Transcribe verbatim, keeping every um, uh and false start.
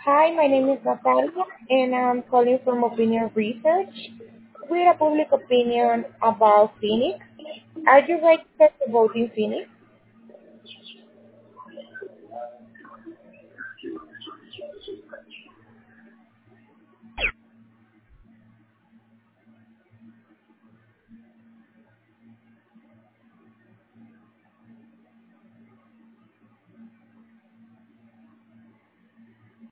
Hi, my name is Natalia, and I'm calling from Opinion Research with a public opinion about Phoenix. Are you registered to vote in Phoenix?